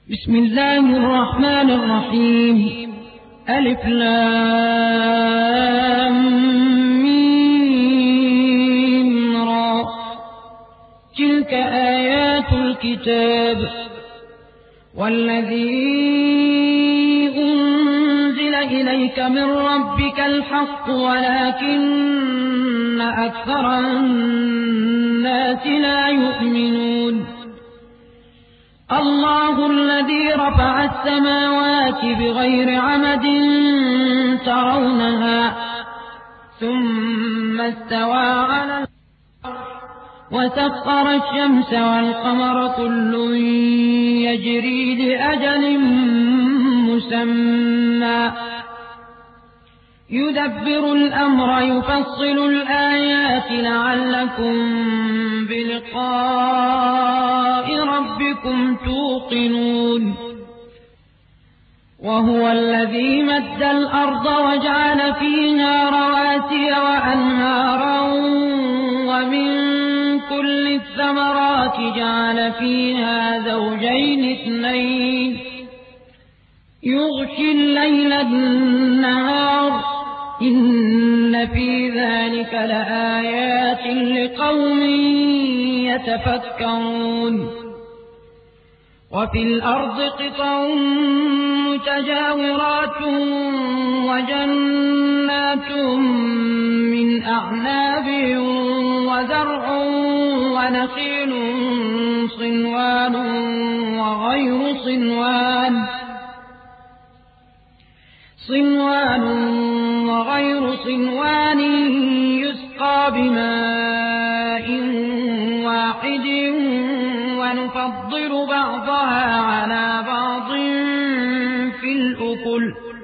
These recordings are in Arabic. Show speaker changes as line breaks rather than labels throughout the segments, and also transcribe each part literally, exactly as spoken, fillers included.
بسم الله الرحمن الرحيم. ألف لام ميم را. تلك آيات الكتاب والذي أنزل إليك من ربك الحق ولكن أكثر الناس لا يؤمنون. الله الذي رفع السماوات بغير عمد ترونها ثم استوى على العرش وسخر الشمس والقمر كل يجري لأجل مسمى يدبر الأمر يفصل الآيات لعلكم بلقاء ربكم توقنون. وهو الذي مد الأرض وجعل فيها رواسي وأنهارا ومن كل الثمرات جعل فيها زوجين اثنين يغشي الليل النهار إن في ذلك لآيات لقوم يتفكرون. وفي الأرض قطع متجاورات وجنات من أعناب وزرع ونخيل صنوان وغير صنوان صنوان وغير صنوان يسقى بماء واحد ونفضل بعضها على بعض في الأكل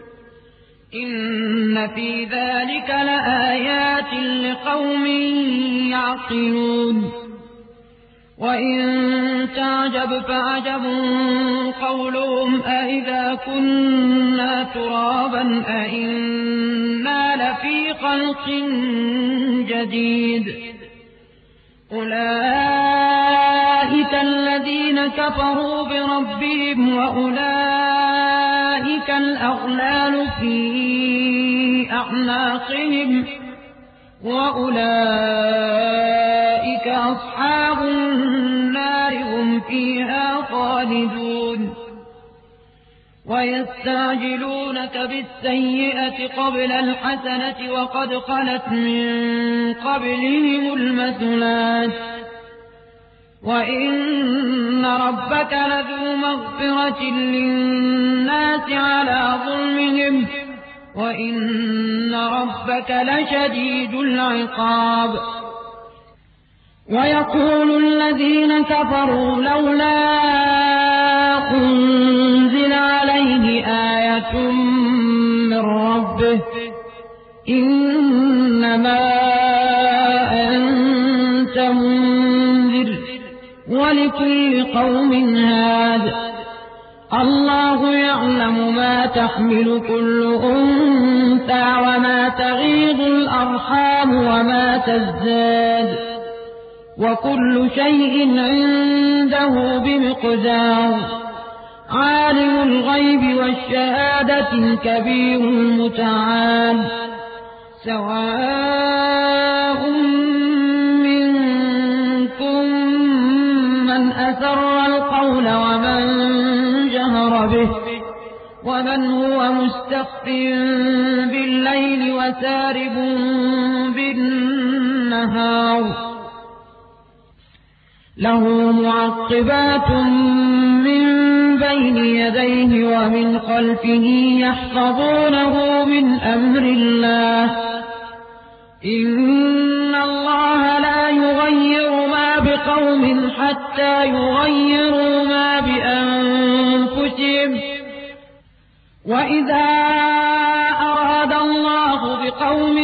إن في ذلك لآيات لقوم يعقلون. وإن تعجب فعجب قولهم أإذا كنا ترابا أإنا لفي خلق جديد. أولئك الذين كفروا بربهم وأولئك الأغلال في أعناقهم وأولئك أصحاب النار هم فيها خالدون. ويستعجلونك بالسيئة قبل الحسنة وقد خلت من قبلهم المثلات وإن ربك لذو مغفرة للناس على ظلمهم وإن ربك لشديد العقاب. ويقول الذين كفروا لولا أنزل عليه آية من ربه إنما أنت منذر ولكل قوم هاد. الله يعلم ما تحمل كل أنثى وما تغيض الأرحام وما تزداد وكل شيء عنده بمقدار. عالم الغيب والشهادة الكبير المتعال. سواء منكم من أسر القول ومن جهر به ومن هو مستخف بالليل وسارب بالنهار. له معقبات من بين يديه ومن خلفه يحفظونه من أمر الله. إن الله لا يغير ما بقوم حتى يغيروا ما بأنفسهم. وإذا أراد الله بقوم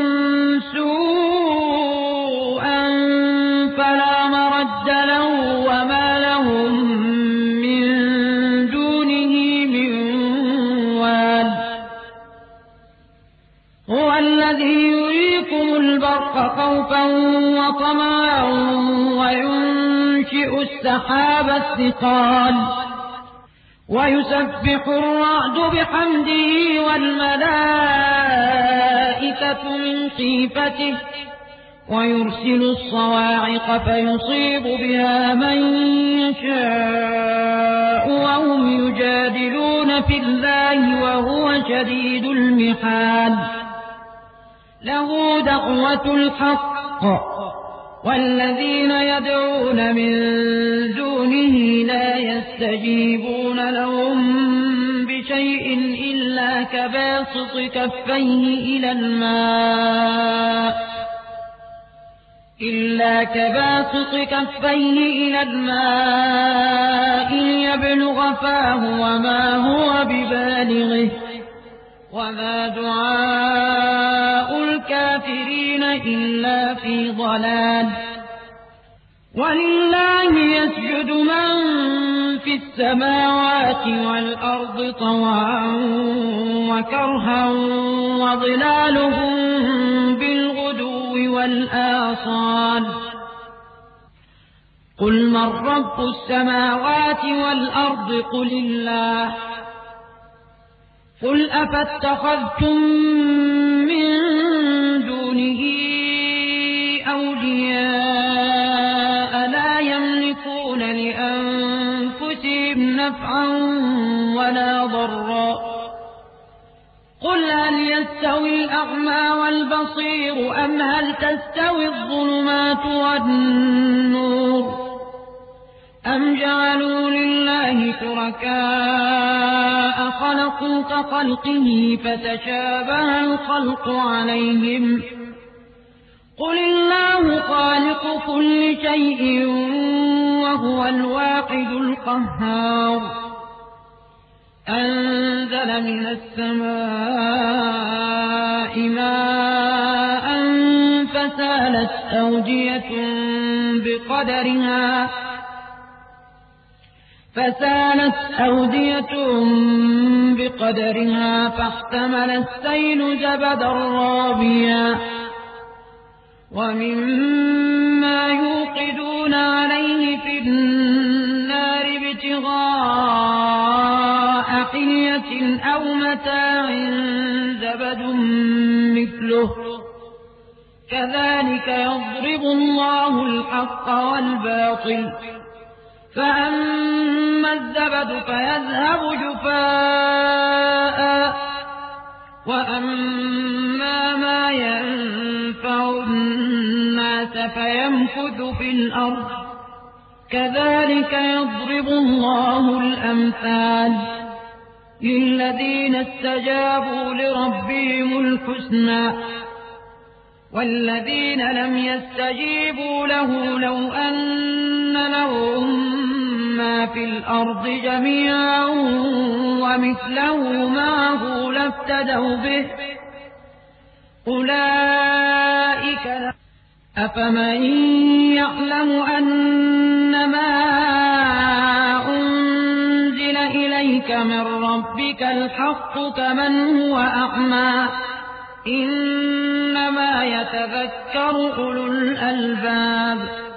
سوءا فلا مرد له وما لهم من دونه من وال. هو الذي يريكم البرق خوفا وطمعا وينشئ السحاب الثقال ويسبح الرعد بحمده والملائكة من خيفته ويرسل الصواعق فيصيب بها من يشاء وهم يجادلون في الله وهو شديد المحال له دعوة الحق والذين يدعون من دونه لا يستجيبون لهم بشيء إلا كباسط كفيه إلى الماء إلا كباسط كفيه إلى الماء ليبلغ فاه وما هو ببالغه وما دعاء الكافرين إلا في ضلال ولله يسجد من في السماوات والأرض طوعا وكرها وظلالهم بالغدو والآصال قل من رب السماوات والأرض قل الله قل أفاتخذتم من دونه أولياء لا يملكون لأنفسهم نفعا ولا ضرا قل هل يستوي الأعمى والبصير أم هل تستوي الظلمات والنور أم جعلوا لله شركاء خلقوا كخلقه فتشابه الخلق عليهم قل الله خالق كل شيء وهو الواحد القهار أنزل من السماء ماء فسالت أودية بقدرها فسالت أودية بقدرها فاحتمل السيل زبدا رابيا ومما يوقدون عليه في النار ابتغاء حلية أو متاع زبد مثله كذلك يضرب الله الحق والباطل فأما الزبد فيذهب جفاء وأما ما ينفع الناس فيمكث في الأرض كذلك يضرب الله الأمثال للذين استجابوا لربهم الحسنى والذين لم يستجيبوا له لو أن لهم ما في الأرض جميعا ومثله معه لافتدوا به أولئك أفمن يعلم أنما أنزل إليك من ربك الحق كمن هو أعمى إنما يتذكر أولو الألباب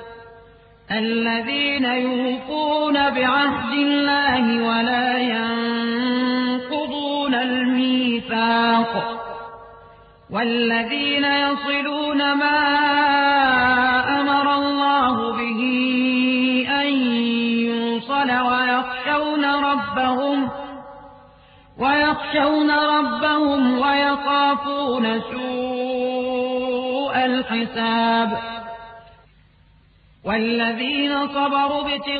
الذين يوفون بعهد الله ولا ينقضون الميثاق والذين يصلون ما أمر الله به أن يوصل ويخشون ربهم ويخشون ربهم ويخافون سوء الحساب والذين صبروا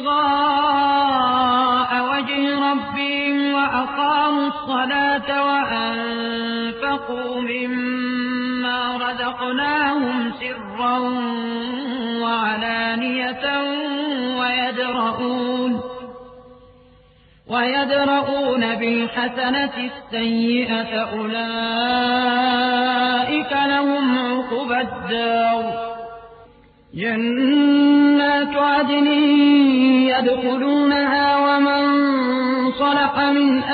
ابتغاء وجه ربهم وأقاموا الصلاة وأنفقوا مما رزقناهم سرا وعلانية ويدرؤون ويدرؤون بالحسنة السيئة أولئك لهم عقبى الدار جنات عدن يدخلونها ومن صلح من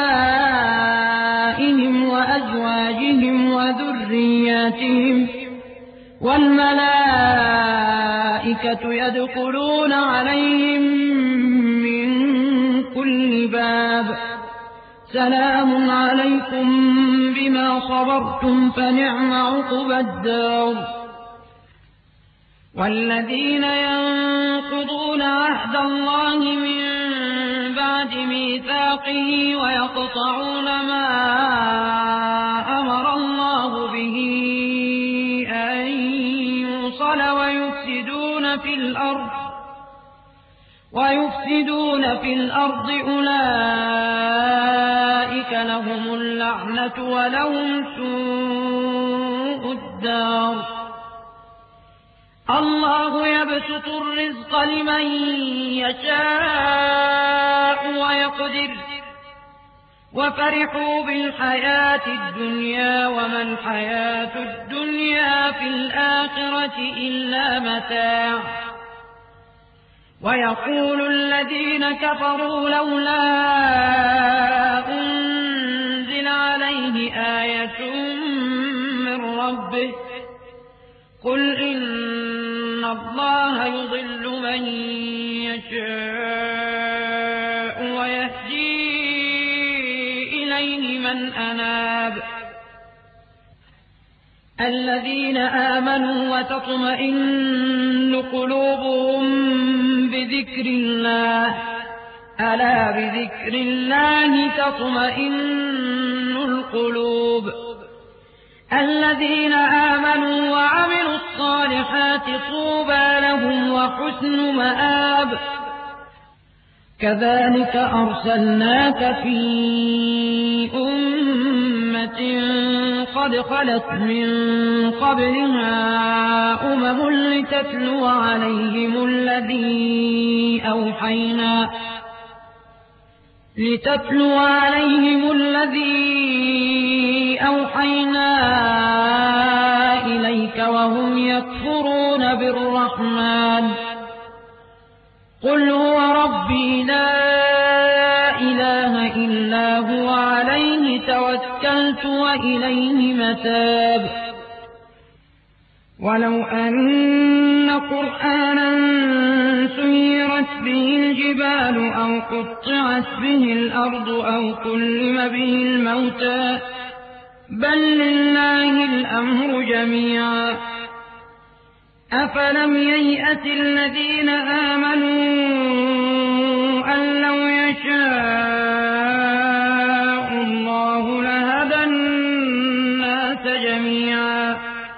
آبائهم وأزواجهم وذرياتهم والملائكة يدخلون عليهم من كل باب مآب سلام عليكم بما صبرتم فنعم عقبى الدار والذين ينقضون عهد الله من بعد ميثاقه ويقطعون ما أمر الله به أن يوصل ويفسدون في الأرض ويفسدون في الأرض أولئك لهم اللعنة ولهم سوء الدار الله يبسط الرزق لمن يشاء ويقدر وفرحوا بالحياة الدنيا وما الحياة الدنيا في الآخرة إلا متاع ويقول الذين كفروا لولا أنزل عليه آية من ربه قل إن الله يضل من يشاء ويهدي إليه من أناب الذين آمنوا وتطمئن قلوبهم بذكر الله ألا بذكر الله تطمئن القلوب الذين آمنوا وعملوا الصالحات طوبى لهم وحسن مآب كذلك أرسلناك في أمة قد خلت من قبلها أمم لتتلو عليهم الذي أوحينا لتتلو عليهم الذي أوحينا إليك وهم يكفرون بالرحمن قل هو ربي لا إله إلا هو عليه توكلت وإليه متاب ولو أن قرآنا سيرت به الجبال أو قطعت به الأرض أو كلم به الموتى بل لله الأمر جميعا أفلم ييأس الذين آمنوا أن لو يشاء الله لهدى الناس جميعا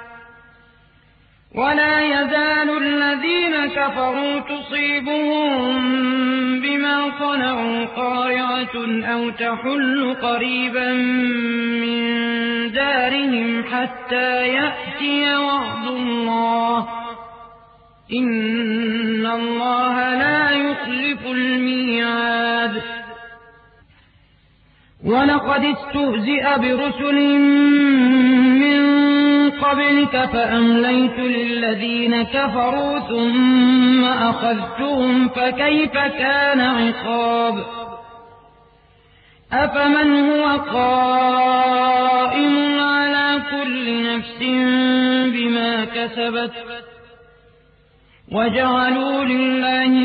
ولا يزال الذين كفروا تصيبهم بما صنعوا قارعة أو تحل قريبا من دارهم حتى يأتي وعد الله إن الله لا يخلف الميعاد ولقد استهزئ برسل من قبلك فأمليت للذين كفروا ثم أخذتهم فكيف كان عقاب أفمن هو قائم على كل نفس بما كسبت وجعلوا لله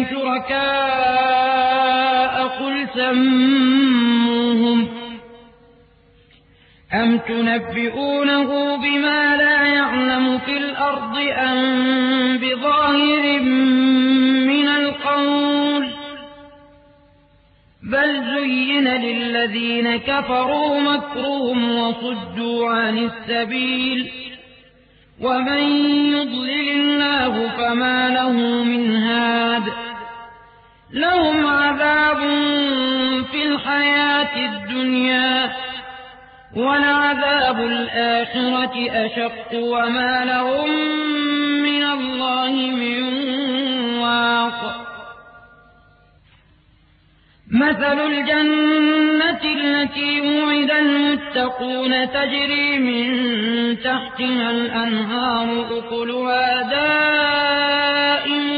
شركاء قل سموهم أم تنبئونه بما لا يعلم في الأرض أم بظاهر من القول بل زين للذين كفروا مكرهم وصدوا عن السبيل ومن يضلل الله فما له من هاد لهم عذاب في الحياة الدنيا ولعذاب الآخرة أشق وما لهم من الله من واق مثل الجنة التي وعد المتقون تجري من تحتها الأنهار أكلها دائم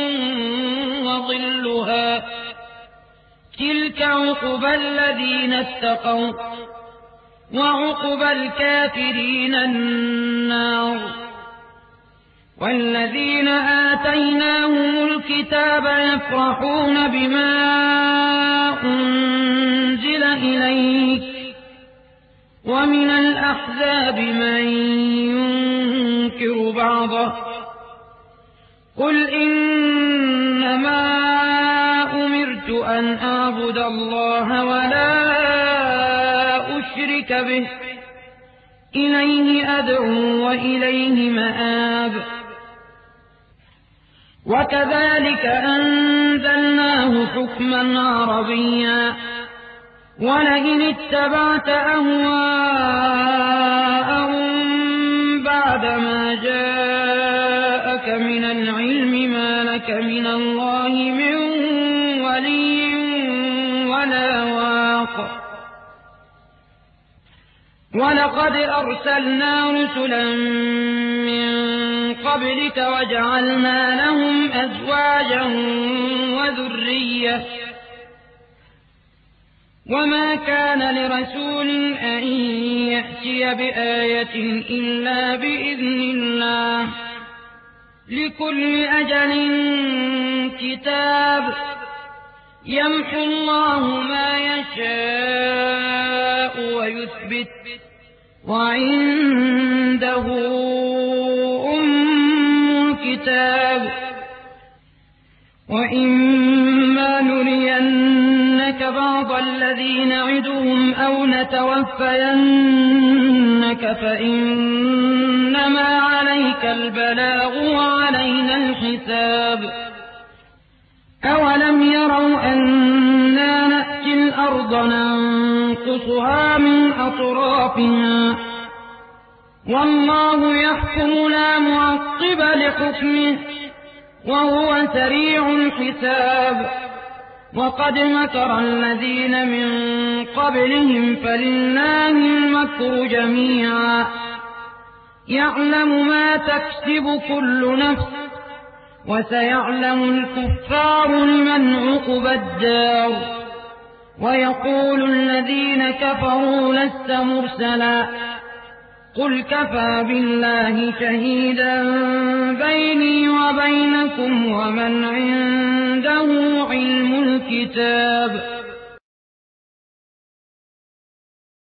وظلها تلك عقبى الذين اتقوا وعقبى الكافرين النار والذين آتيناهم الكتاب يفرحون بما أنزل ومن الأحزاب من ينكر بعضه قل إنما أمرت أن أعبد الله ولا أشرك به إليه أدعو وإليه مآب وكذلك أنزلناه حكما عربيا ولئن اتبعت أهواءهم بعدما جاءك من العلم ما لك من الله من ولي ولا واق ولقد أرسلنا رسلا من قبلك وجعلنا لهم أزواجا وذرية وما كان لرسول أن يأتي بآية إلا بإذن الله لكل أجل كتاب يمحو الله ما يشاء ويثبت وعنده أم الكتاب وإما نرينك بعض الذي نعدهم أو نتوفينك فإنما عليك البلاغ وعلينا الحساب أولم يروا أنا نأتي الأرض ننقصها من أطرافها والله يحكم لا معقب لحكمه وهو سريع الحساب وقد مكر الذين من قبلهم فلله المكر جميعا يعلم ما تكسب كل نفس وسيعلم الكفار لمن عقبى الدار ويقول الذين كفروا لست مرسلا قل كفى بالله شهيدا بيني وبينكم ومن عنده علم الكتاب